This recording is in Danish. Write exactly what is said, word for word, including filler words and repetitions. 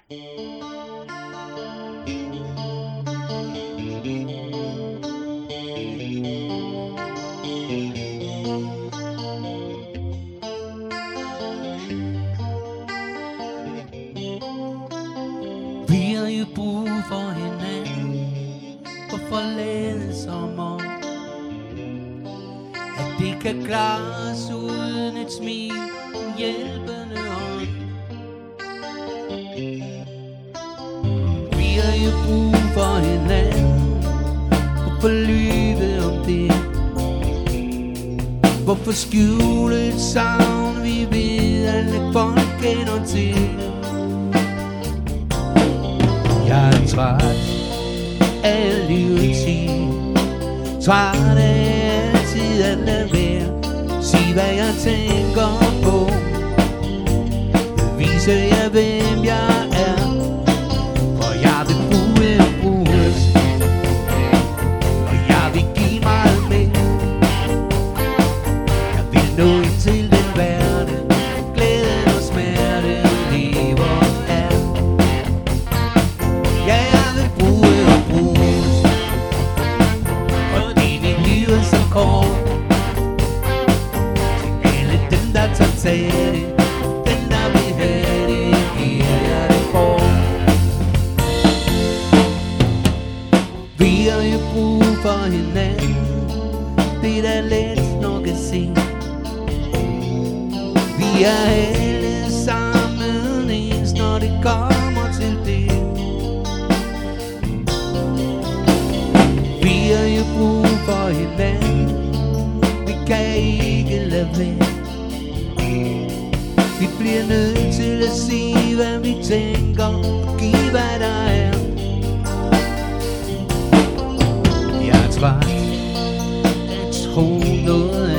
Vi har jo brug for hinanden, og forlade som om at det kan klares uden et smil, en hjælpende hånd. Vi har jo brug for hinanden, og for lyve om det. Hvorfor skjule et savn, vi ved alle folk kender til. Jeg er træt af livet sige, træt af altid at lade være. Sig hvad jeg tænker på, vise jer hvem jeg er. For jeg vil bruge bruges, og jeg vil give meget mere. Jeg vil nå ind til den verden, glæden og smerte lever er. Ja, jeg vil bruge og bruges, fordi mit liv er så kort. Til alle dem der tager tag af det, dem der vil have det, giver jeg det for. Vi har jo brug for hinanden, det er da let nok at se. Vi er alle sammen ens, når det kommer til det. Vi har jo brug for hinanden, vi kan ikke lade være. Vi bliver nødt til at sige hvad vi tænker, og give hvad der er. Jeg er træt at tro noget